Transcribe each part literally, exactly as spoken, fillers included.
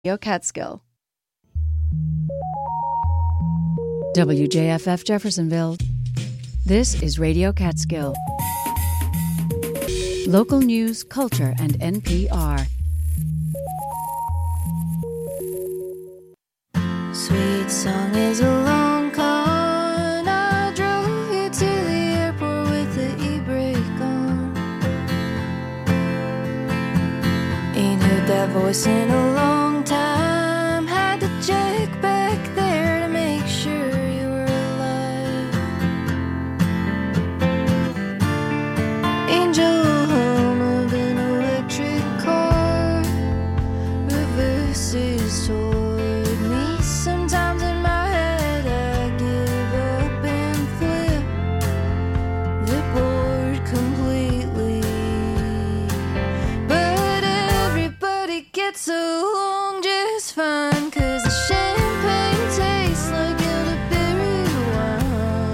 Radio Catskill. W J F F Jeffersonville. This is Radio Catskill. Local news, culture, and N P R. Sweet song is a long con. I drove you to the airport with the e-brake on. Ain't heard that voice in a long time. Had to check back there to make sure you were alive. Angel hum of an electric car reverses toward me. Sometimes in my head I give up and flip the board completely. But everybody gets along just fine, 'cause the champagne tastes like elderberry wine,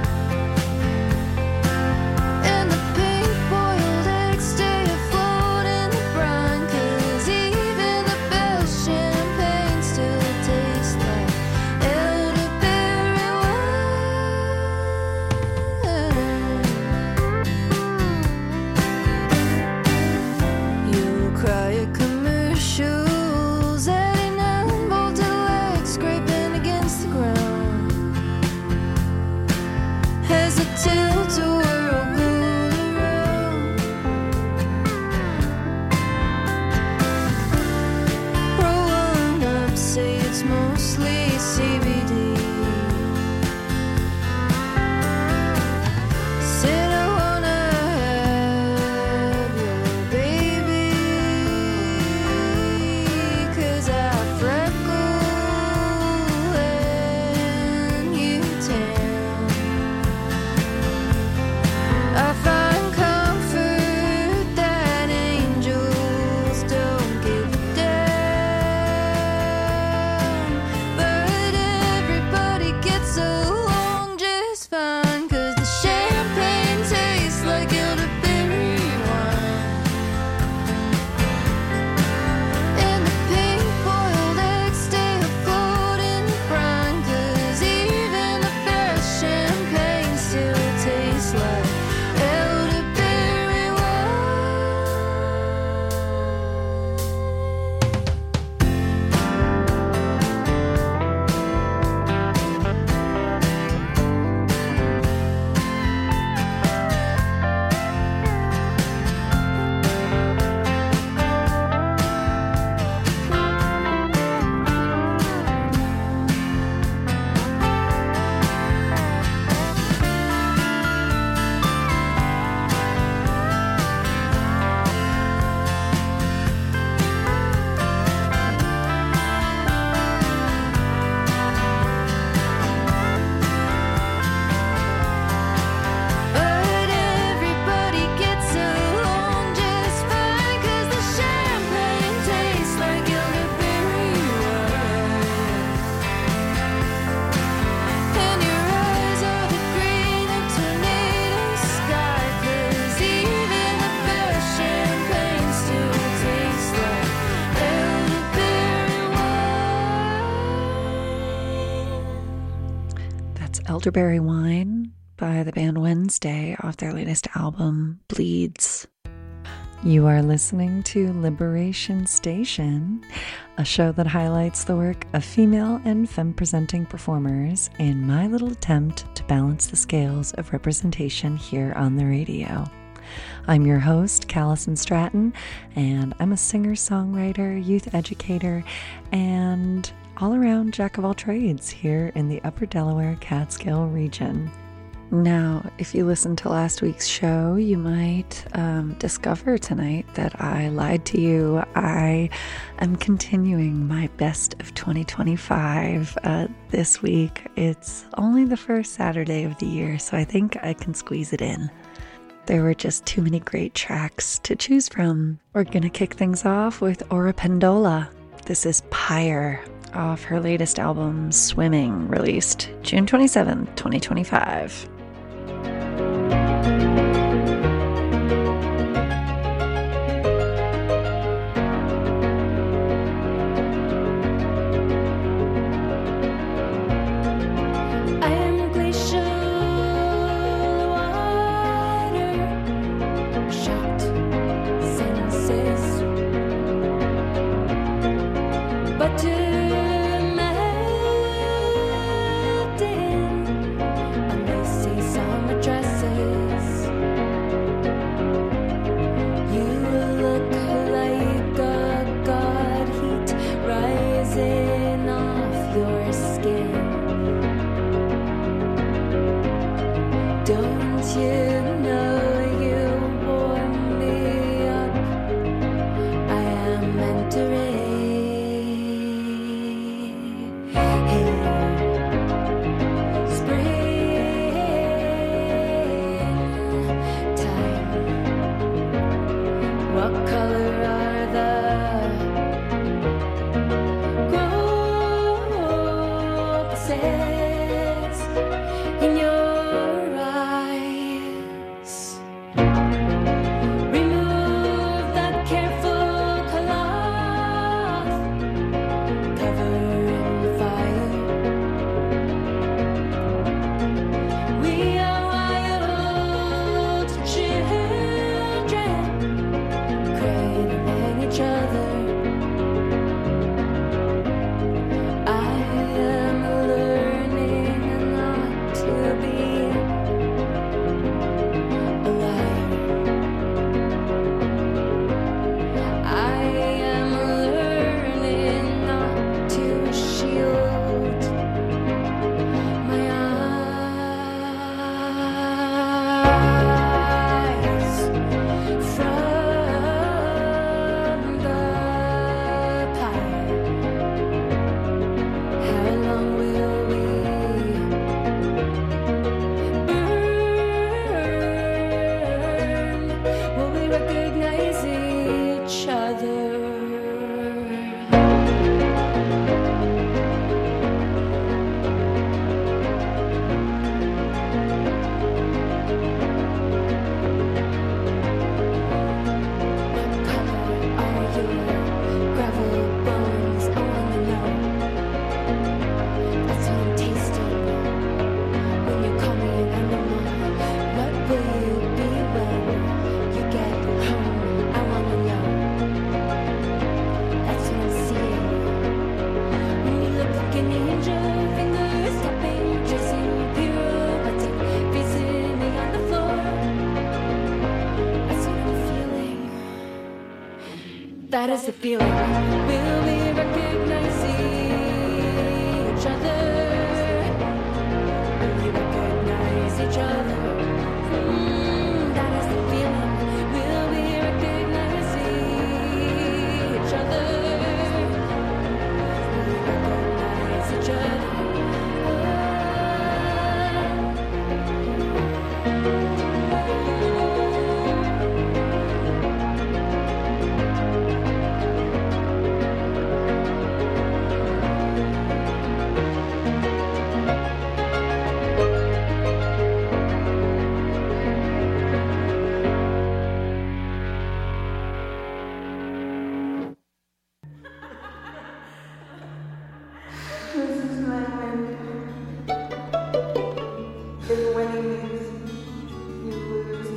and the pink-boiled eggs stay afloat in the brine, 'cause even the best champagne still tastes like elderberry wine. You'll cry at commercials, eighty-nine voltage lights scraping against the ground as the tilt-a-whirl goes around. Roll one up, say it's mostly C B D. Said I wanna have your baby, 'cause I freckle and you tan. I find comfort that angels don't give a damn. But everybody gets along just fine, 'cause the champagne tastes like elderberry wine, and the pink-boiled eggs stay afloat in the brine, 'cause even the best champagne still tastes like elderberry wine. But everybody gets along just fine, 'cause the champagne tastes like elderberry wine, and your eyes are the green of tornado sky, 'cause even the best champagne still tastes like elderberry wine. That's Elderberry Wine by the band Wednesday off their latest album, Bleeds. You are listening to Liberation Station, a show that highlights the work of female and femme-presenting performers in my little attempt to balance the scales of representation here on the radio. I'm your host, Callison Stratton, and I'm a singer-songwriter, youth educator, and all-around jack of all trades here in the Upper Delaware Catskill region. Now, if you listened to last week's show, you might um, discover tonight that I lied to you. I am continuing my best of twenty twenty-five uh, this week. It's only the first Saturday of the year, so I think I can squeeze it in. There were just too many great tracks to choose from. We're going to kick things off with Ora Pendola. This is Pyre off her latest album, Swimming, released June twenty-seventh, twenty twenty-five. faces in your eyes. Remove the careful cloth covering the fire. We are wild children, cradling each other. I am learning not to be a liar. I am learning not to shield my eyes from the pie. How long will we burn? Will we recognize each other? What color are your gravel bones? I wanna know. That's what I'm tasting when you call me an animal. What will you be when you get home? I wanna know. That's what I'm seeing when you look like an angel. Fingers tapping, tracing, pirouetting, facing me on the floor. That's what I'm feeling. That is the feeling. Will we recognize each other? Will we recognize each other? Mm, that is the feeling. Will we recognize each other? Will we recognize each other? This is my wind. If winning means you lose.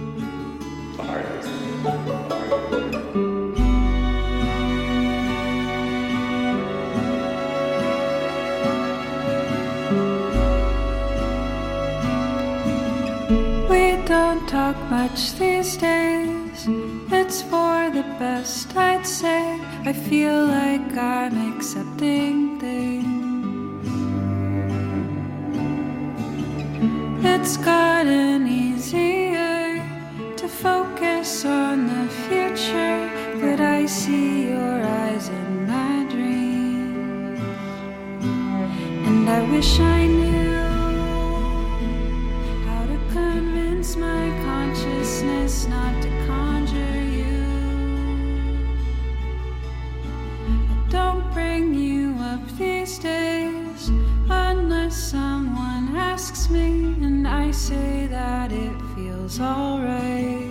We don't talk much these days. It's for the best, I'd say. I feel like I'm accepting things. It's gotten easier to focus on the future, but I see your eyes in my dreams. And I wish I knew how to convince my consciousness not to conjure you. I don't bring you up these days unless someone asks me, and I say that it feels alright.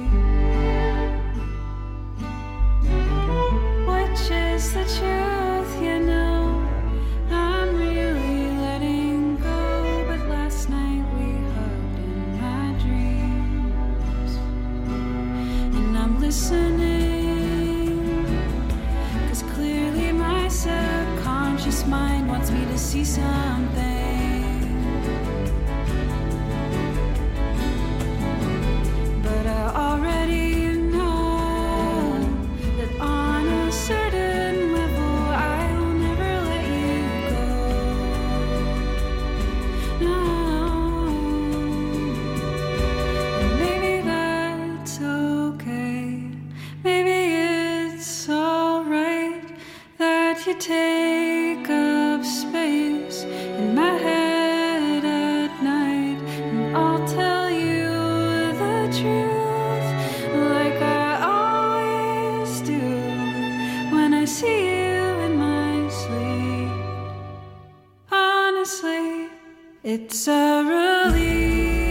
Which is the truth, you know. I'm really letting go, but last night we hugged in my dreams. And I'm listening, 'cause clearly my subconscious mind wants me to see something. But I already know that on a certain level I'll never let you go. No. And maybe that's okay. Maybe it's alright that you take up space in my head at night, and I'll tell you the truth like I always do when I see you in my sleep. Honestly, It's a relief.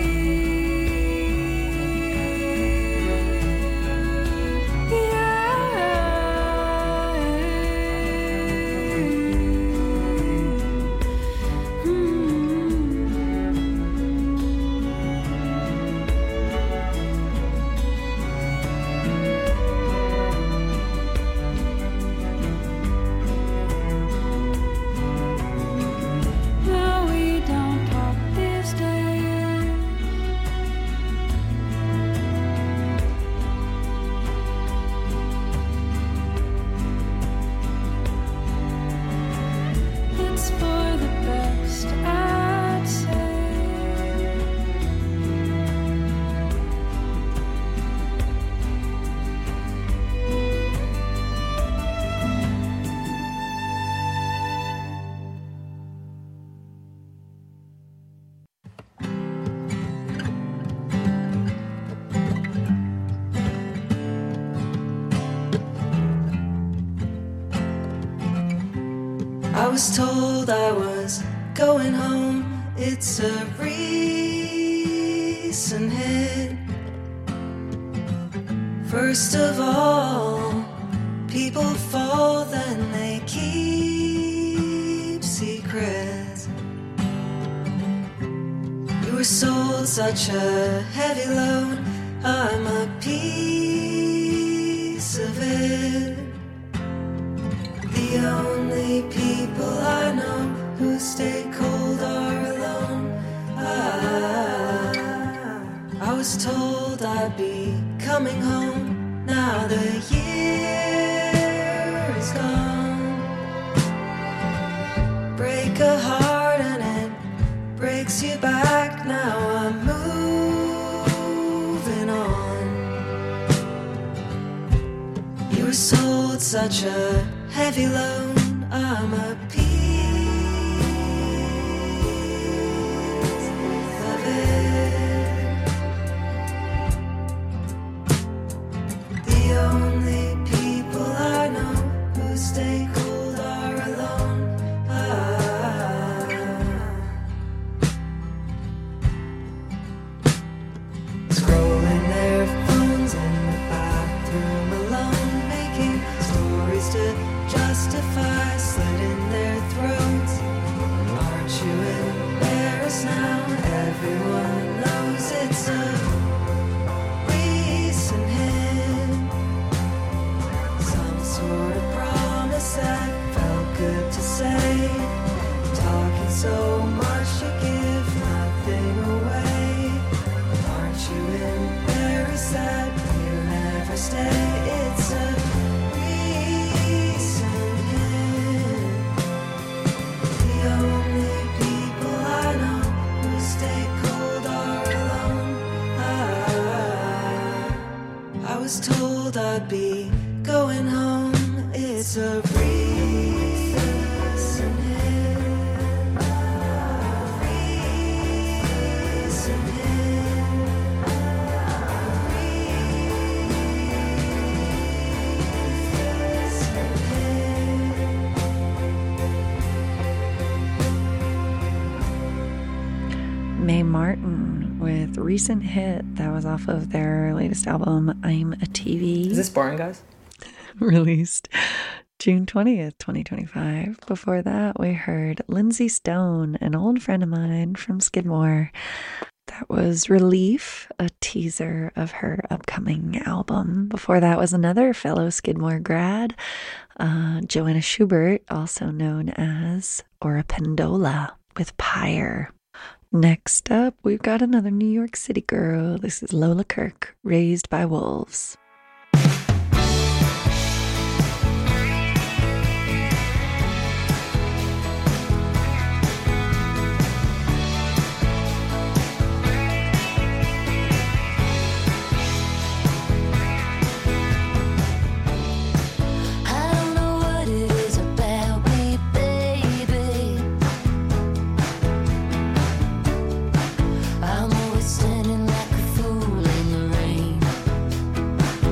I was told I was going home. It's a recent hit. First of all, people fall, then they keep secrets. You were sold such a heavy load. I'm a piece of it. The only people I know who stay cold are alone. I, I was told I'd be coming home. Now the year is gone. Break a heart and it breaks you back. Now I'm moving on. You were sold such a heavy load. I'm a piece of it. The only people I know who stay cold are alone. Ah. Scrolling their phones in the bathroom alone, making stories to justify slit in their throats. Aren't you embarrassed now? Everyone knows it's a recent hit. Some sort of promise that felt good to say. Talking so much you give nothing away. Aren't you embarrassed that you never stay? It's a I was told I'd be going home. It's a recent hit. Recent hit. Recent hit. Mae Martin with Recent Hit. That was off of their latest album, I'm a T V. Is this boring, guys? Released June twentieth, twenty twenty-five. Before that, we heard Lindsay Stone, an old friend of mine from Skidmore. That was Relief, a teaser of her upcoming album. Before that was another fellow Skidmore grad, uh, Joanna Schubert, also known as Ora Pendola, with Pyre. Next up, we've got another New York City girl. This is Lola Kirk, Raised by Wolves. I'm always standing like a fool in the rain.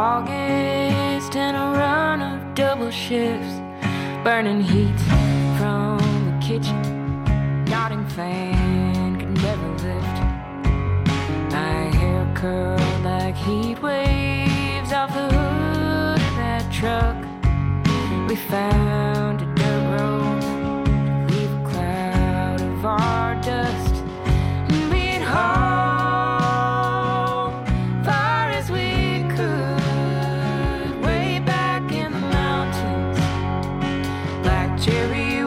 August and a run of double shifts, burning heat from the kitchen, nodding fan could never lift. My hair curled like heat waves off the hood of that truck. We found a dirt road to leave a cloud of our dust, and we'd haul far as we could, way back in the mountains, like cherry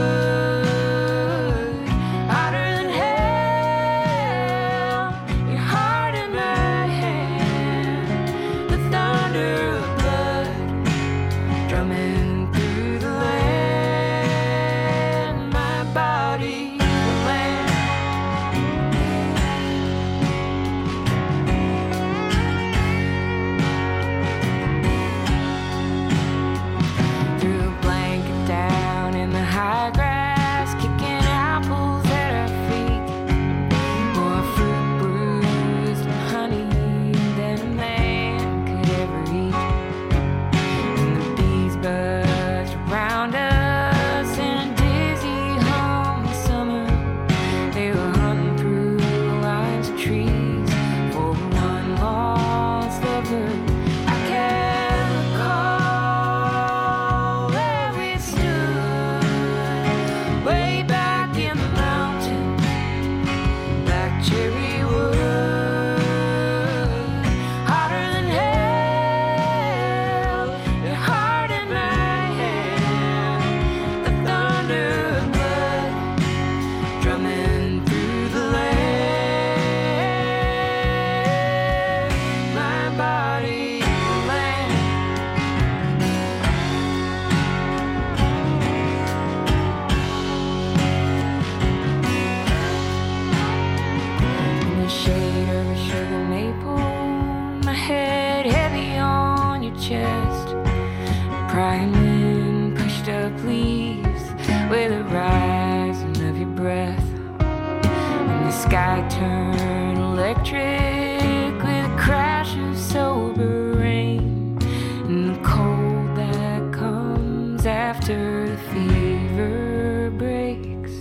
wood, hotter than hell. Your heart in my hand, the thunder of blood drumming through the land, my body will land. Threw a blanket down in the high grass, kicking apples at our feet. More fruit bruised and honey than a man could ever eat. And the bees buzzed around us in a dizzy hum of summer. They were hunting through lines of trees for one lost lover. I can recall where we stood, way back in the mountains, like cherry wood, hotter than hell. Your heart in my hand, the thunder of blood drumming through the land, my body will land. In the shade of a sugar maple, my head heavy on your chest, prying wind pushed up leaves with the rising of your breath, and the sky turned electric with a crash of sober rain, and the cold that comes after the fever breaks.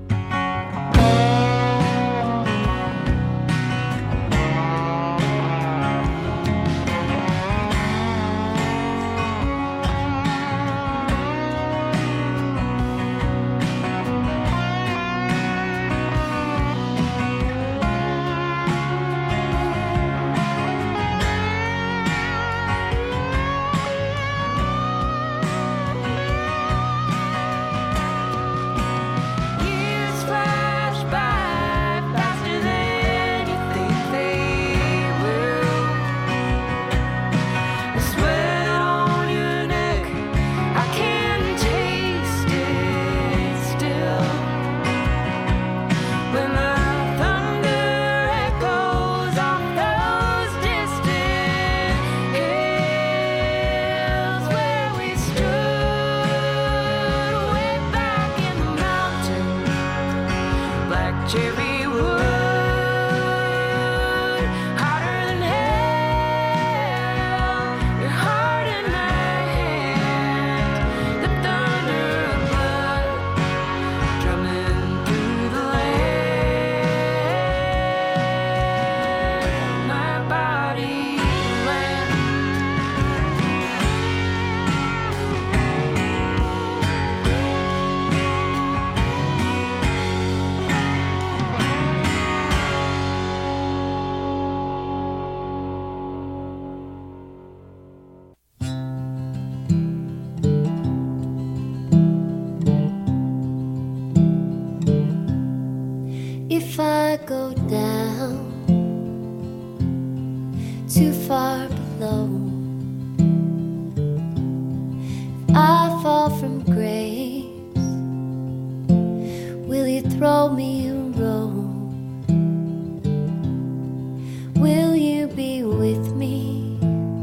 Years flash by faster than you think they will. The sweat on your neck, I can taste it still. When the thunder echoes off those distant hills where we stood, way back in the mountains, like cherry wood, hotter than hell. Your heart in my hand, the thunder of blood drumming through the land, my body land. If I go down too far below, if I fall from grace, will you throw me a rope? Will you be with me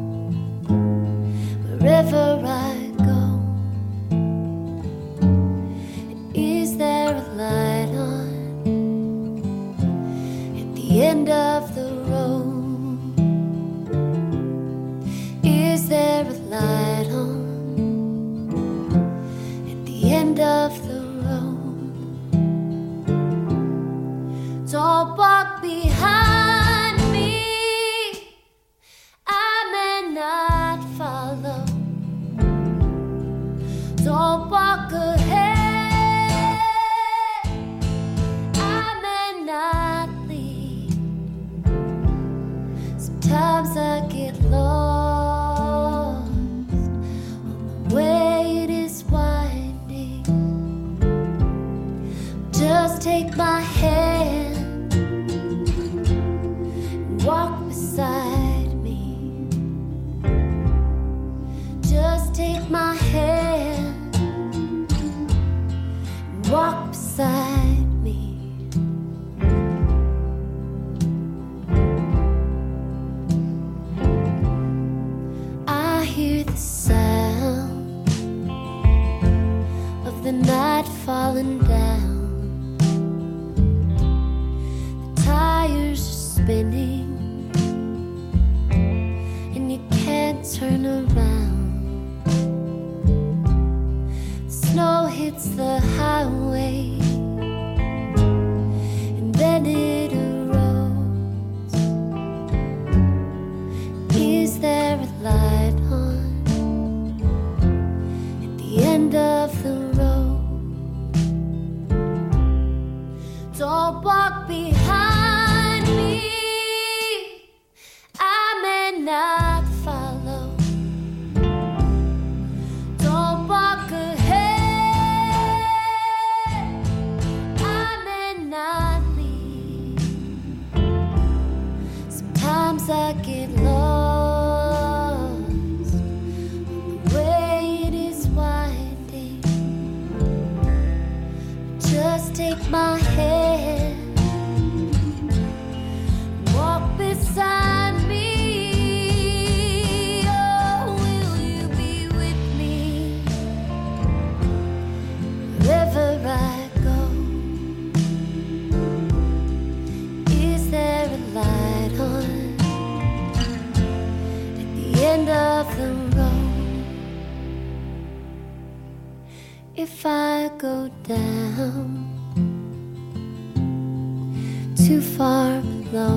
wherever I go? Is there a light on at the end of the road? hear the sound of the night falling down. The tires are spinning and you can't turn around. The snow hits the highway and then it erodes. Is there a light on at the end of the road? Don't walk behind me, I may not follow. Don't walk ahead, I may not lead. Sometimes I get lost, the way it is winding. Just take my hand, walk beside me. Oh, will you be with me wherever I go? Is there a light on at the end of the road? If I go down too far below,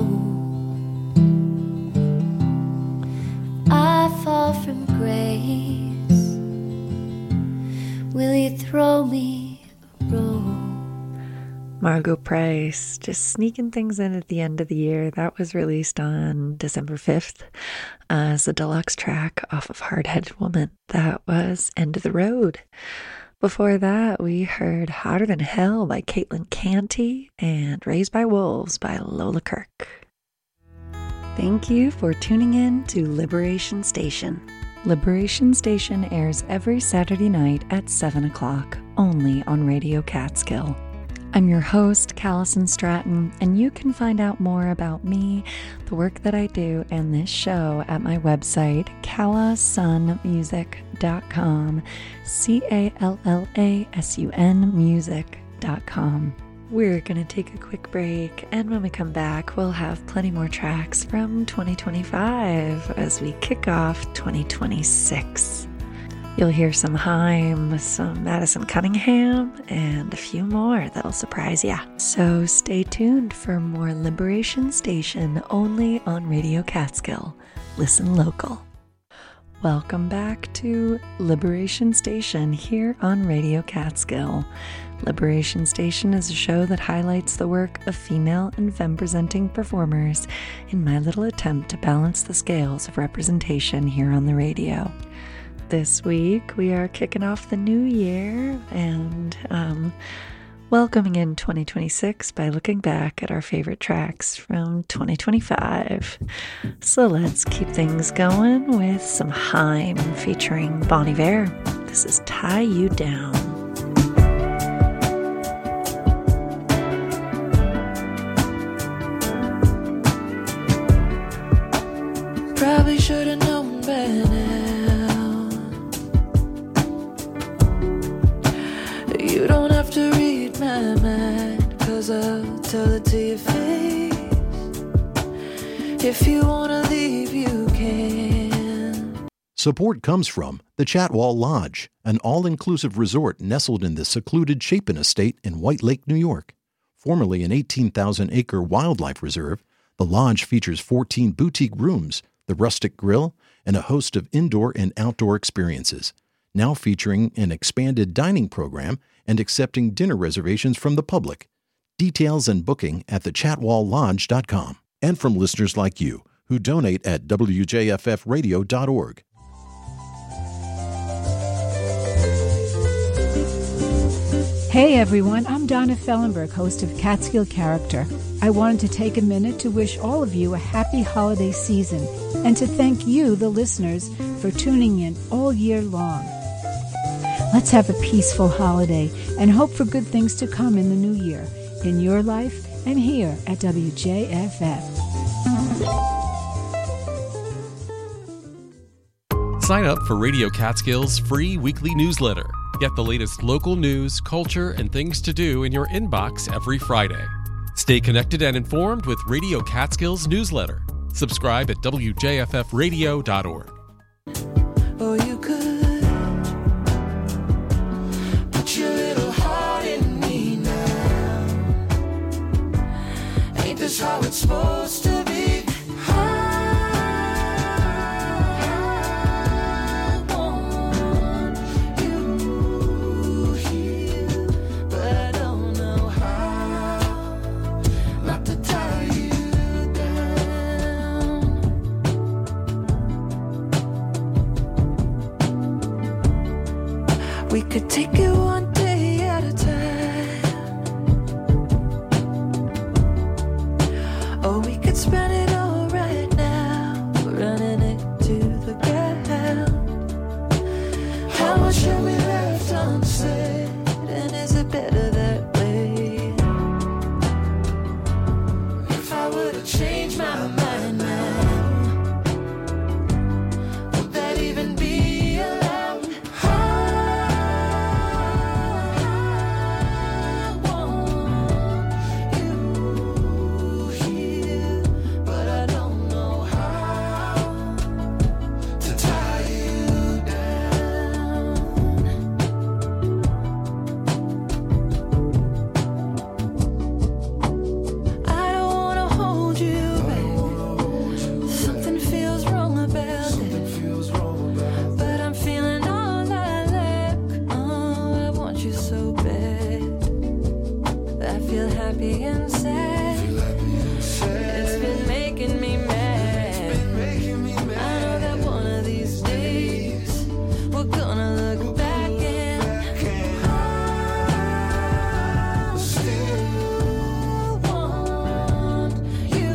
I fall from grace, will you throw me a rope? Margo Price, just sneaking things in at the end of the year. That was released on December fifth as a deluxe track off of Hard-Headed Woman. That was End of the Road. Before that, we heard Hotter Than Hell by Caitlin Canty and Raised by Wolves by Lola Kirk. Thank you for tuning in to Liberation Station. Liberation Station airs every Saturday night at seven o'clock, only on Radio Catskill. I'm your host, Callison Stratton, and you can find out more about me, the work that I do, and this show at my website, calla sun music dot com, C A L L A S U N music dot com. We're going to take a quick break, and when we come back, we'll have plenty more tracks from twenty twenty-five as we kick off twenty twenty-six. You'll hear some Haim, some Madison Cunningham, and a few more that'll surprise ya. So stay tuned for more Liberation Station only on Radio Catskill. Listen local. Welcome back to Liberation Station here on Radio Catskill. Liberation Station is a show that highlights the work of female and femme-presenting performers in my little attempt to balance the scales of representation here on the radio. This week, we are kicking off the new year and um, welcoming in twenty twenty-six by looking back at our favorite tracks from twenty twenty-five. So let's keep things going with some Haim featuring Bon Iver. This is Tie You Down. Probably should have known by now. You don't have to read my mind, 'cause I'll tell it to your face. If you wanna leave, you can. Support comes from the Chatwall Lodge, an all-inclusive resort nestled in the secluded Chapin Estate in White Lake, New York. Formerly an eighteen thousand acre wildlife reserve, the lodge features fourteen boutique rooms, the rustic grill, and a host of indoor and outdoor experiences. Now featuring an expanded dining program and accepting dinner reservations from the public. Details and booking at the chatwall lodge dot com. And from listeners like you, who donate at W J F F radio dot org. Hey everyone, I'm Donna Fellenberg, host of Catskill Character. I wanted to take a minute to wish all of you a happy holiday season and to thank you, the listeners, for tuning in all year long. Let's have a peaceful holiday and hope for good things to come in the new year, in your life and here at W J F F. Sign up for Radio Catskill's free weekly newsletter. Get the latest local news, culture, and things to do in your inbox every Friday. Stay connected and informed with Radio Catskill's newsletter. Subscribe at w j f f radio dot org. Oh, you could put your little heart in me now. Ain't this how it's supposed to be? I want you here, but I don't know how not to tie you down. We could take it one day at a time, or we could spend it all right now, running it to the ground. How much have we left unsaid, and is it better that way? If I were to change my mind now, would that even be allowed? I want you here, but I don't know how to tie you down. I don't wanna hold you back. Something feels wrong about it, but I'm feeling all I lack. Oh, I want you so bad. I feel happy and sad. It's been making me mad. I know that one of these days we're gonna look back and I still want you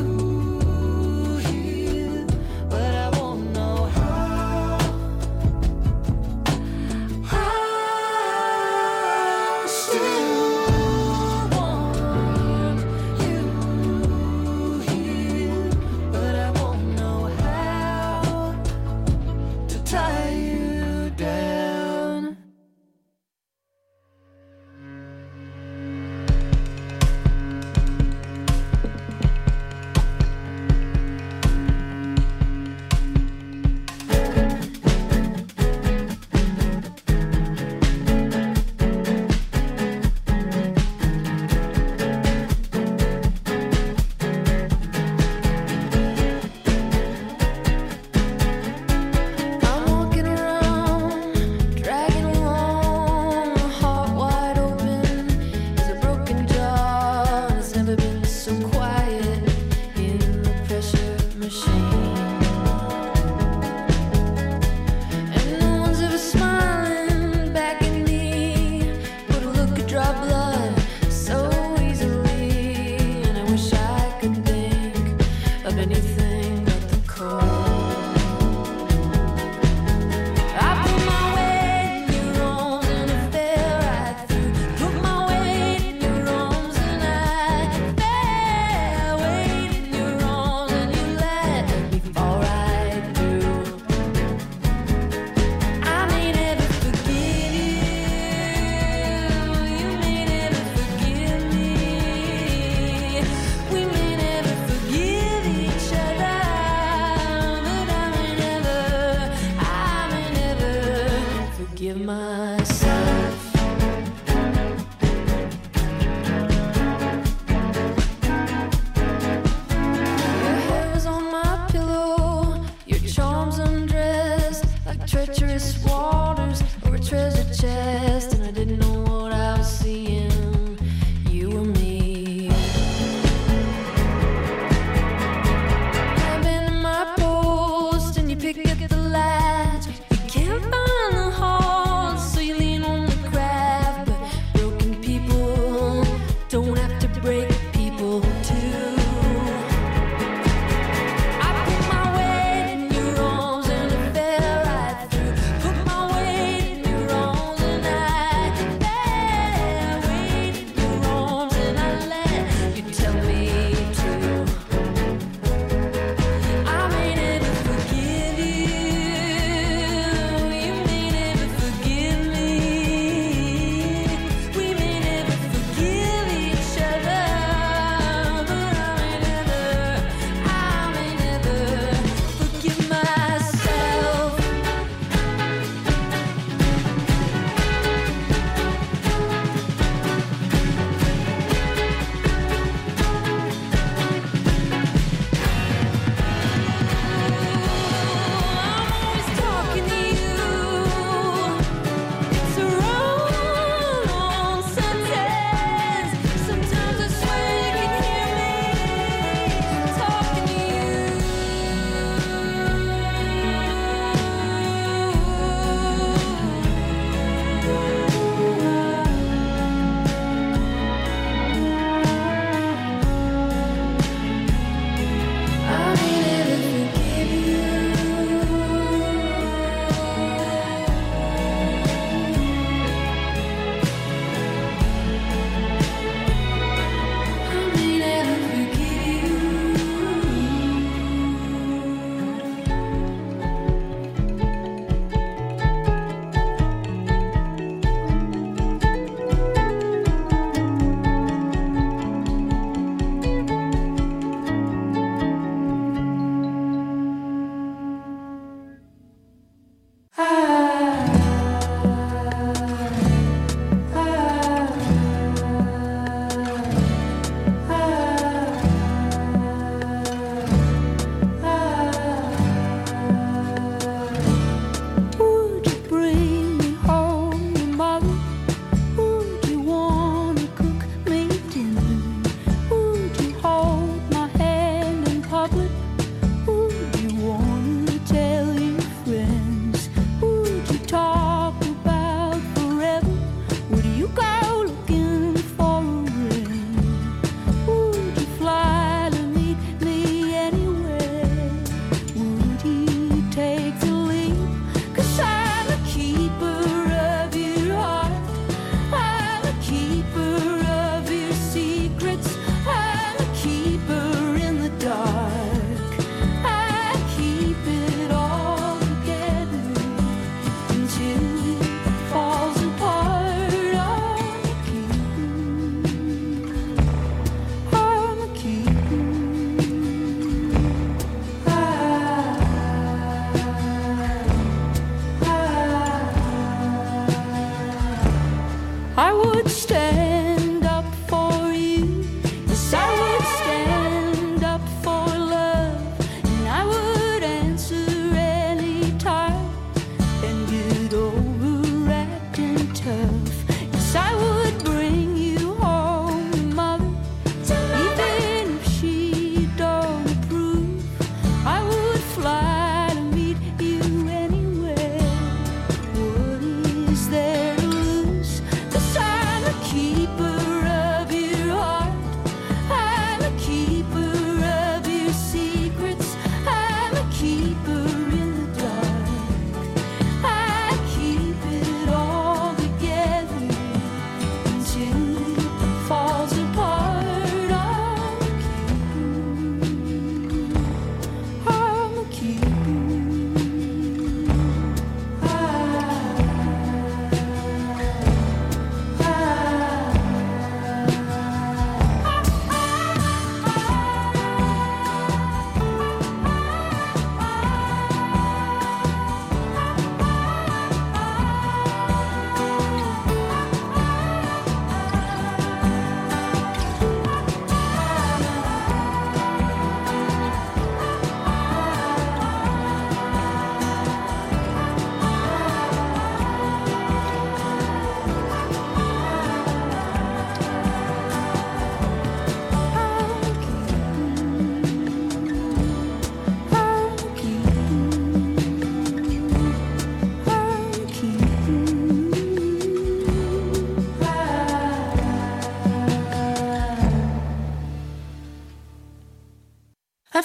here, but I won't know how. I still want you here, but I won't know how to tie you down. I'm walking around, dragging along, a heart wide open. It's a broken jar, and it's never been so quiet in the pressure machine. And no one's ever smiling back at me, but a look could draw blood so easily. And I wish I could think of anything but the cold. I put my weight in your arms and I fell right through. Put my weight in your arms and I fell. Weight in your arms and you let me fall right through. I may never forgive you. You may never forgive me. We may never forgive each other, but I may never, I may never forgive myself. Your hair was on my pillow, your charms undressed like treacherous waters or a treasure chest, and I didn't know what I was seeing, you or me. I abandoned my post and you pick up the latch. You can't find the heart, so you lean on the craft. But broken people don't have to break people too. I put my weight in your arms and I fell right through.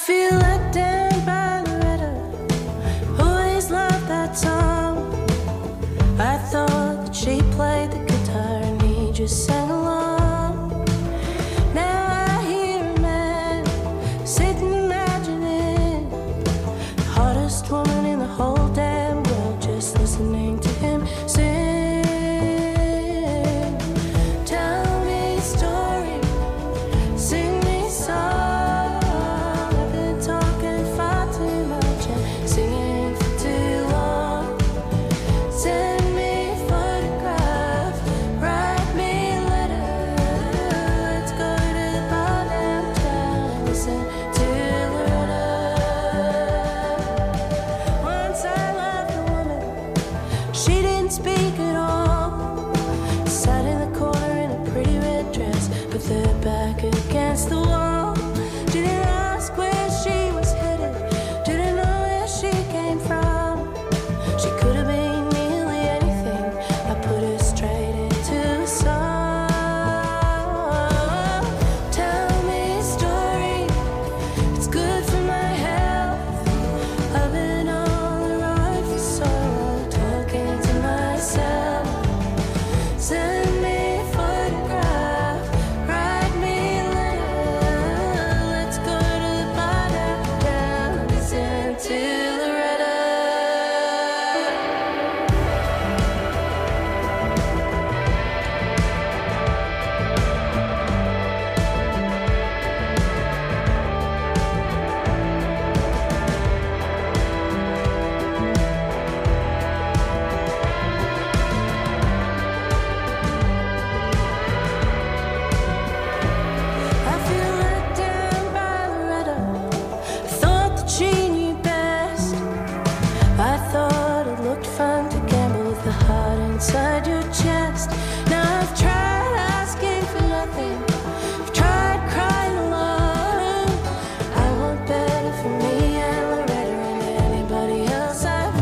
feel let down by Loretta. Always loved that song. I thought that she played the guitar and he just sang along. Now I hear a man sitting imagining the hottest woman in the whole damn world, just listening to him sing. Tell me a story, sing me a song. I've been talking far too much and singing for too long. Send me a photograph, write me a letter. Let's go to the bar downtown and listen to Loretta. Once I loved a woman, she didn't speak at all. Sat in the corner in a pretty red dress with her back against the wall. Didn't ask where she was headed, didn't know where she came from. She could have been nearly anything. I put her straight into a song. Tell me a story, it's good for my health. I've been on the road for so long, talking to myself. Send me a photograph, write me a letter. Let's go to the bar downtown, listen to Loretta. I feel let down by Loretta. Thought that she knew best. I thought it looked fun to gamble with the heart inside your chest. Now I've tried asking for nothing. I've tried crying alone. I want better for me and Loretta and anybody else I've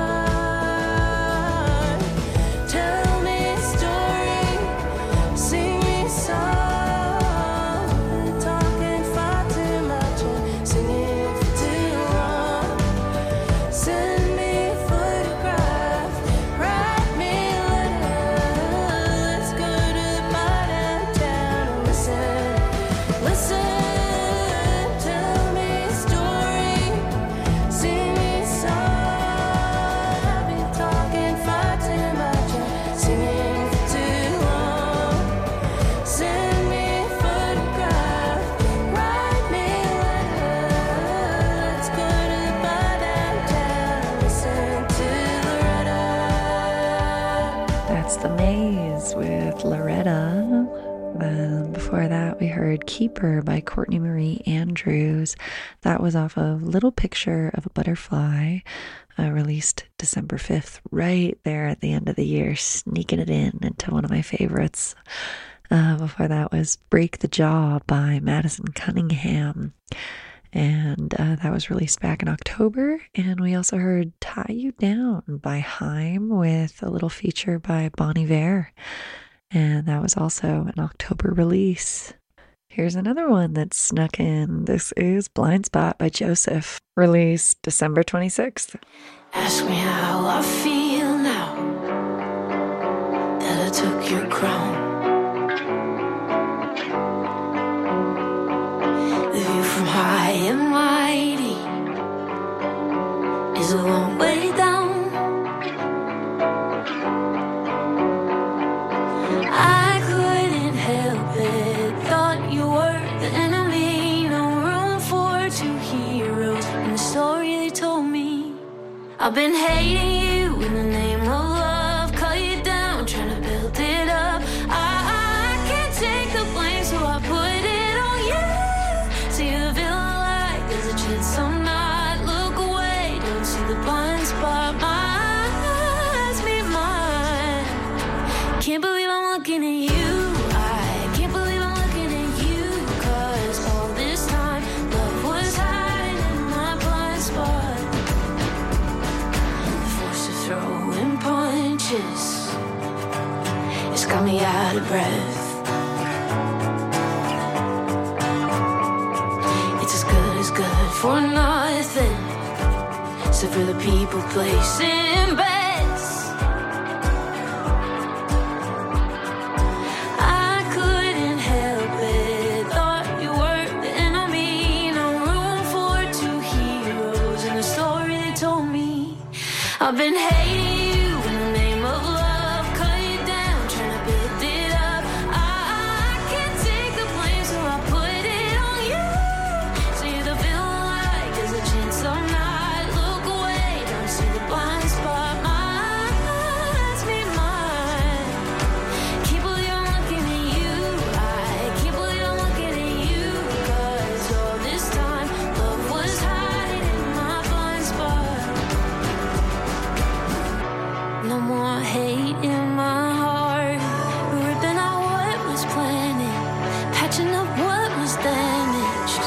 known. Tell me a story, sing me a song. We're talking far too much and singing for too long. Send me a photograph, write me a letter. Let's go to the bar downtown and listen, listen. Tell me a story, sing me a song. I've been talking far too much and singing for too long. Send me a photograph, write me a letter. Let's go to the bar downtown and listen to Loretta. That's The Maze with Loretta. Um, before that, we heard Keeper by Courtney Marie Andrews. That was off of Little Picture of a Butterfly, uh, released December fifth, right there at the end of the year, sneaking it in into one of my favorites. Uh, before that was Break the Jaw by Madison Cunningham. And uh, that was released back in October. And we also heard Tie You Down by Haim with a little feature by Bon Iver. And that was also an October release. Here's another one that snuck in. This is Blind Spot by Joseph, released December twenty-sixth. Ask me how I feel now that I took your crown. The view from high and mighty is a long way down. I couldn't help it, thought you were the enemy. No room for two heroes in the story they told me. I've been hating you in the name of love, cut you down, trying to build it up. I, I can't take the blame, so I put it on you. See the villain like there's a chance I'm not. Look away, don't see the blind spot. My eyes meet mine. Can't believe I'm looking at you. I can't believe I'm looking at you. 'Cause all this time love was hiding in my blind spot. The force of throwing punches, it's got me out of breath. It's as good as good for nothing, except for the people placing bets. I couldn't help it, thought you were the enemy. No room for two heroes in the story they told me. I've been hating you in the name of love, cut you down, trying to build it up. I, I can't take the blame, so I put it on you. See the feeling like there's a chance I'm not. Look away, don't see the blind spot. My eyes meet mine. Keep believing I'm looking at you. I keep believing I'm looking at you. 'Cause all this time, love was hiding in my blind spot. No more hate in my heart, ripping out what was planted, patching up what was damaged.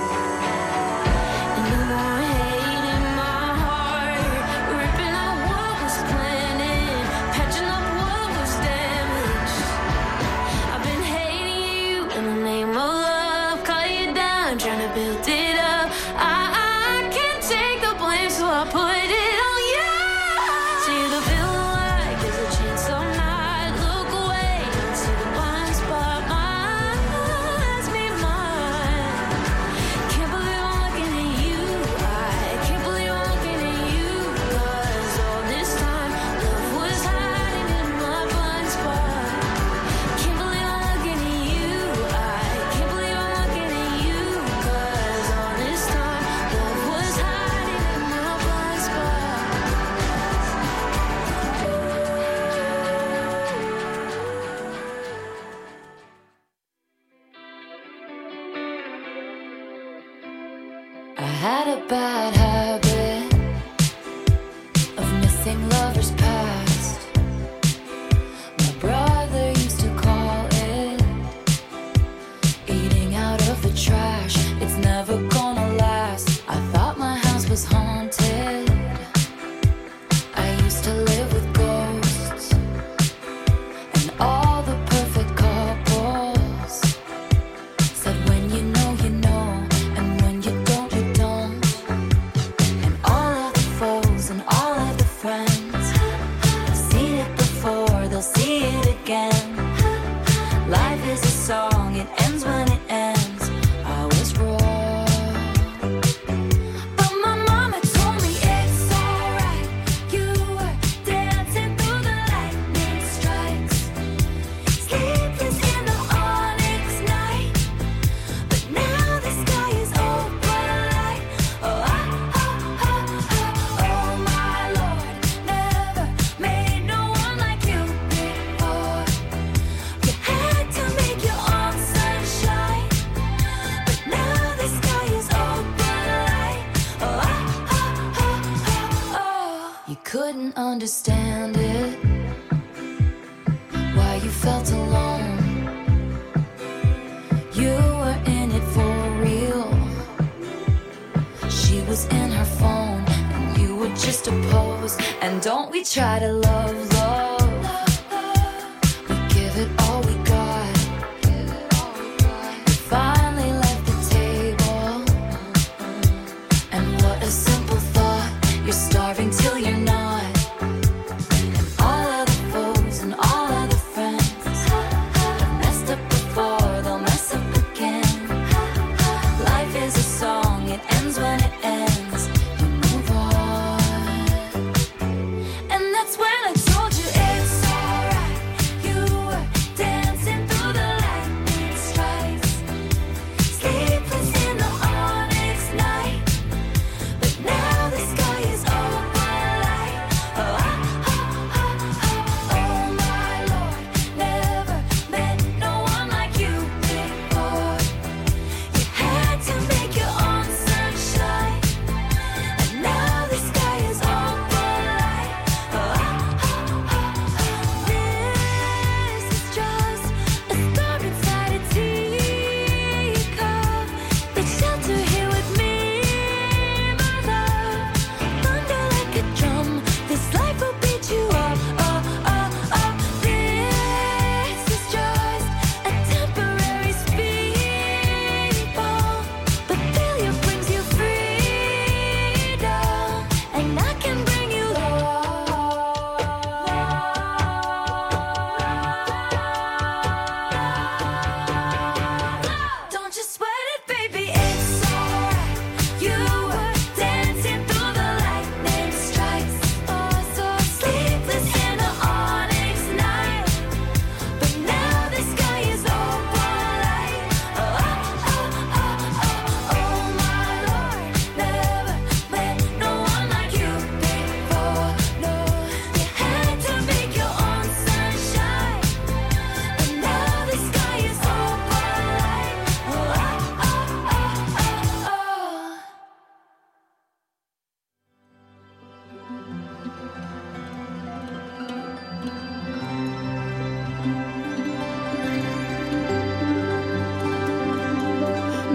And no more hate in my heart, ripping out what was planted, patching up what was damaged. I've been hating you in the name of love, cut you down, trying to build it up. I, I can't take the blame, so I put it on you. See the feeling like there's a chance I'm not. Look away, don't see the blind spot. My eyes meet mine. Can't believe I'm looking at you. I can't believe I'm looking at you. 'Cause all this time, love was hiding in my blind spot. Can't believe I'm looking at you. I can't believe I'm looking at you. 'Cause all this time, love was hiding in my blind spot. I had a bad habit of missing lovers past. My brother used to call it eating out of the trash. It's never gonna last. I thought my house was haunted. I used to live with ghosts and all the perfect couples said when you know you know, and when you don't you don't. And all of the foes and all of the friends have seen it before, they'll see it again. Life is a song, it ends when it ends. I was wrong, but my mama told me it's alright. You were dancing through the lightning strikes, sleepless in the onyx night. But now the sky is open light. Oh, oh, oh, oh, oh, oh my Lord, never made no one like you before. You had to make your own sunshine, but now the sky is open light. Oh, oh, oh, oh, oh, oh. You couldn't understand it, why you felt alone. You were in it for real. She was in her phone, and you were just a pose. And don't we try to love, love? We give it all we got. We finally left the table, and what a simple thought. You're starving till you're not. And all of the foes and all of the friends have messed up before, they'll mess up again. Life is a song, it ends when it ends. You move on. And that's when I told you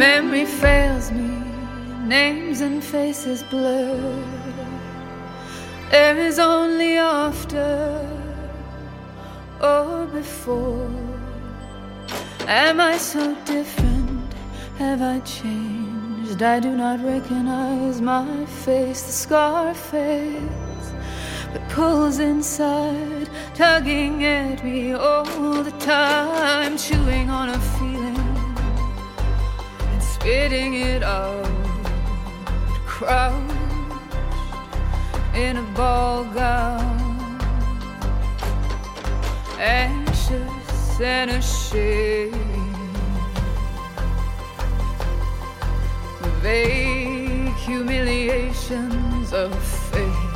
Memory fails me, names and faces blur. There is only after or before. Am I so different? Have I changed? I do not recognize my face. The scar fades, but pulls inside, tugging at me all the time, chewing on a feeling and spitting it out. Crouch in a ball gown, anxious and ashamed, vague humiliations of fate.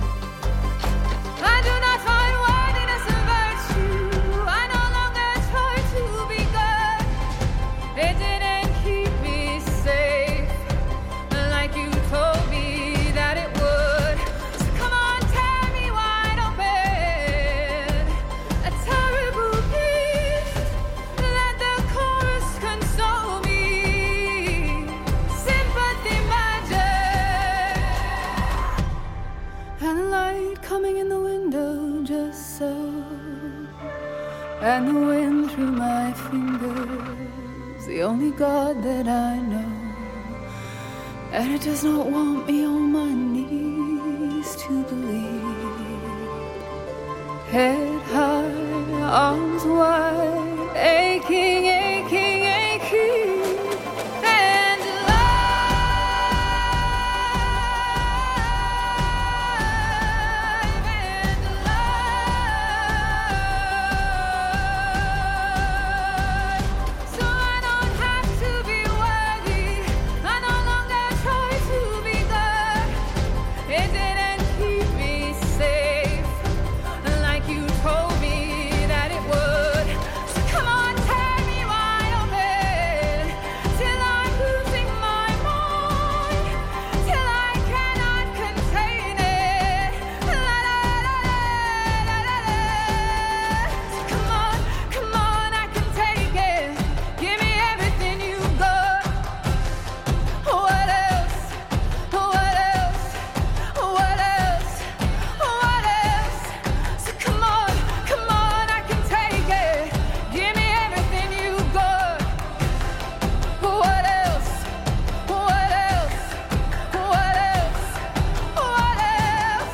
I do not find worthiness and virtue. I no longer try to be good. It didn't keep me safe like you told me that it would. So come on, tear me wide open. A terrible beast. Let the chorus console me. Sympathy magic. And the light coming in the window just so. And the wind through my fingers. The only God that I know. And it does not want me on my knees to believe. Head high, arms wide, aching, aching, aching. And alive, and alive. So I don't have to be worthy. I no longer try to be good. It didn't keep me safe like you told me that it would. So come on, tear me wide open till I'm losing my mind, till I cannot contain it. La, la, la, la, la, la, la. So come on, come on, I can take it. Give me everything you got. What else? What else? What else? What else? So come on, come on, I can take it. Give me everything you got. What else? What else? What else? What else?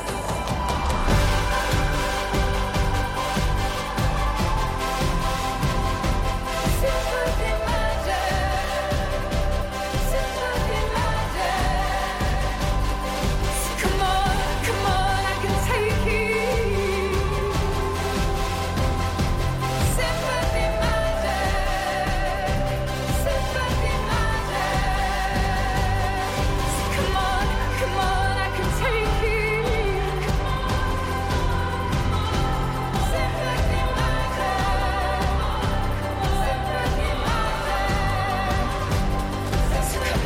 Sympathy magic. Sympathy magic. So come on, come on, I can take it. Sympathy magic. Sympathy magic. So come on, come on, I can take it. Sympathy magic. Sympathy magic. So come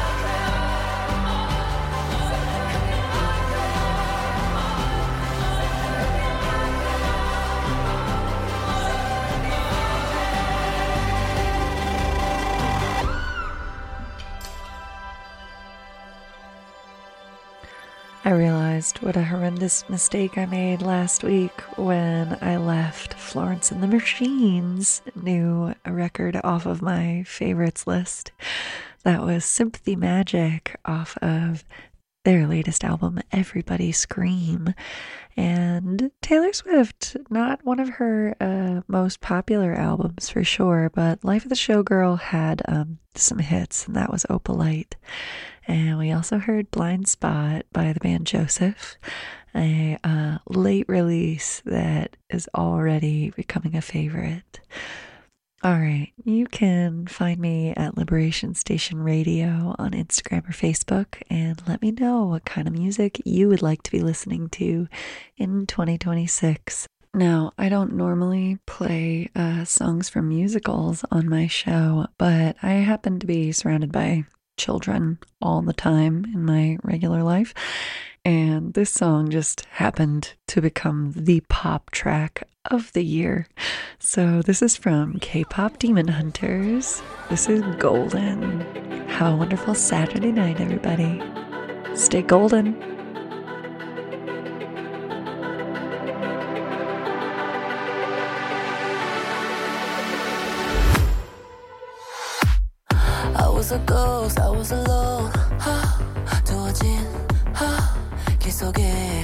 I realized what a horrendous mistake I made last week when I left Florence and the Machine's new record off of my favorites list. That was Sympathy Magic off of their latest album, Everybody Scream. And Taylor Swift, not one of her uh, most popular albums for sure, but Life of the Showgirl had um, some hits, and that was Opalite. And we also heard Blind Spot by the band Joseph, a uh, late release that is already becoming a favorite. All right, you can find me at Liberation Station Radio on Instagram or Facebook, and let me know what kind of music you would like to be listening to in twenty twenty-six. Now, I don't normally play uh, songs from musicals on my show, but I happen to be surrounded by children all the time in my regular life, and this song just happened to become the pop track of the year. So this is from K-Pop Demon Hunters. This is Golden. Have a wonderful Saturday night, everybody. Stay golden. I was a ghost, I was alone. 두어진 길 속에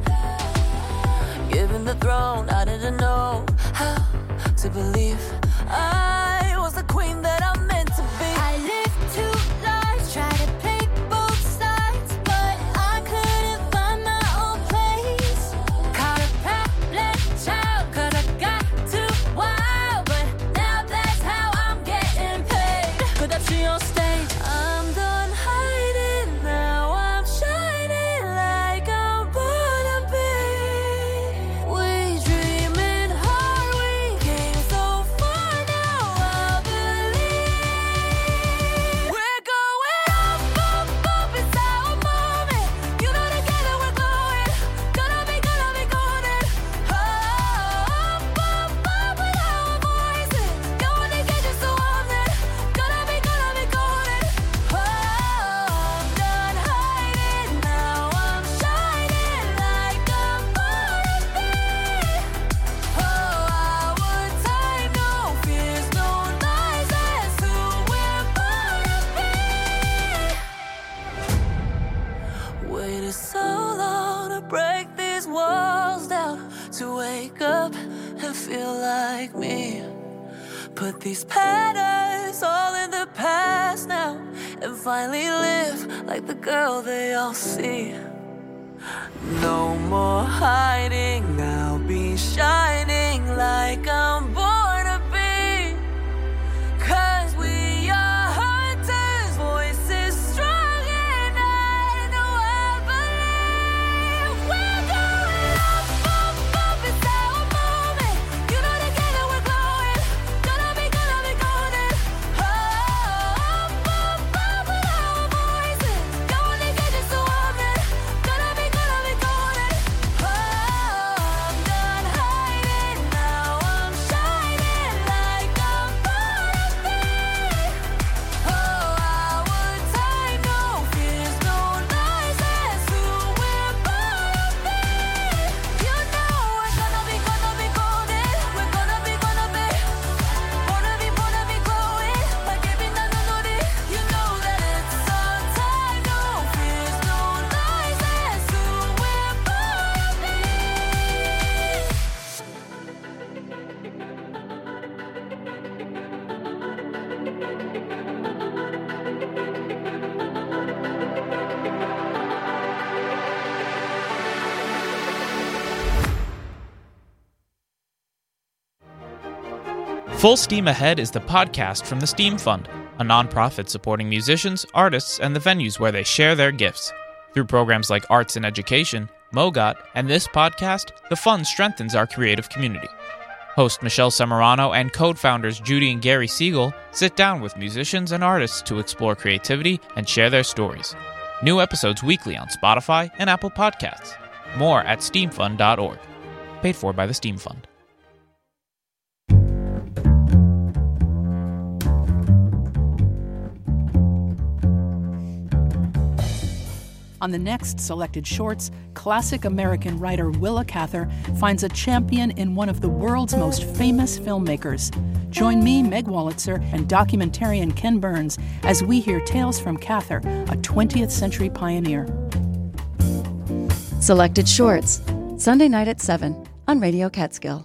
given the throne, I didn't know how to believe I was the queen that I'm meant to be. I lived two lives, tried to play both sides, but I couldn't find my own place. Caught a prattling child, cause I got too wild, but now that's how I'm getting paid. 끝없이 on stage, I'm done hiding, now I'm shining like I'm born to be. We dreaming hard, we came so far, now I believe. We're going up, up, up, it's our moment. You know together we're glowing, gonna be, gonna be golden. Up, up, up with our voices, going to get you so on it. Gonna be, gonna be golden. Oh, I'm done hiding, now I'm shining like I'm born to be. Oh, our time, no fears, no lies, that's who we're born to be. Waited so long to break these walls down, to wake up and feel like me. Put these patterns all in the past now, and finally live like the girl they all see. No more hiding, I'll be shining like I'm born to be. Cause we are hunters, voices strong, and I know I believe. We're going up, up, up, it's our moment. You know together we're glowing, gonna be, gonna be golden. Oh, up, up, up with our voices, going to get you so on it. Gonna be, gonna be golden. Oh, I'm done hiding, now I'm shining like I'm born to be. Oh, our time, no fears, no lies, that's who we're born to be. You know we're gonna be, gonna be golden. We're gonna be, gonna be, born to be, born to be glowing like every night on the You know that it's our time, no fears, no lies, that's who we're born to be. Full Steam Ahead is the podcast from the Steam Fund, a nonprofit supporting musicians, artists, and the venues where they share their gifts. Through programs like Arts and Education, MOGOT, and this podcast, the fund strengthens our creative community. Host Michelle Samarano and co-founders Judy and Gary Siegel sit down with musicians and artists to explore creativity and share their stories. New episodes weekly on Spotify and Apple Podcasts. More at steam fund dot org. Paid for by the Steam Fund. On the next Selected Shorts, classic American writer Willa Cather finds a champion in one of the world's most famous filmmakers. Join me, Meg Wolitzer, and documentarian Ken Burns as we hear tales from Cather, a twentieth century pioneer. Selected Shorts, Sunday night at seven on Radio Catskill.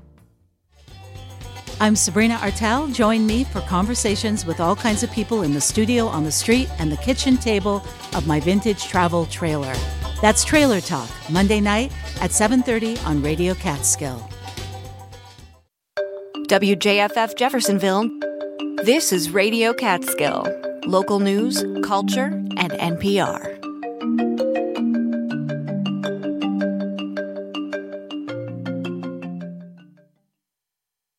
I'm Sabrina Artel. Join me for conversations with all kinds of people in the studio, on the street, and the kitchen table of my vintage travel trailer. That's Trailer Talk, Monday night at seven thirty on Radio Catskill. W J F F Jeffersonville. This is Radio Catskill. Local news, culture, and N P R.